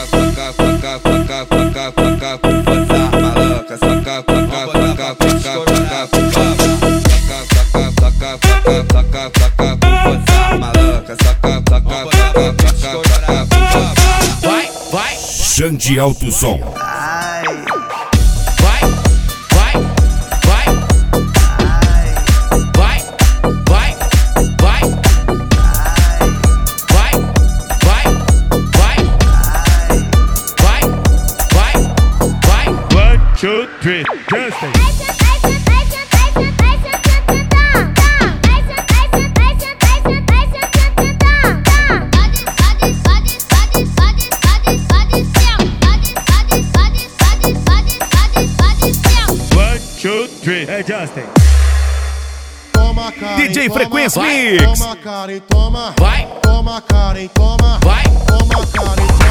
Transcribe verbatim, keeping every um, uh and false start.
soca, soca, soca, soca, soca com força, maluca, soca, soca, soca, soca, soca com força, soca, soca, soca, soca, soca, soca com força, maluca, soca, soca, soca, soca, soca com força. Vai, vai, Xande Alto Som. Ai, vai, vai, vai, ai, vai, vai, vai, vai, vai, vai, vai, vai, vai. One, two, three, just One, two, three, adjusting. Toma, Karen, D J toma, Frequência vai. Mix. Toma, Karen, toma. Vai, Toma, Karen, toma. vai, Toma, Karen,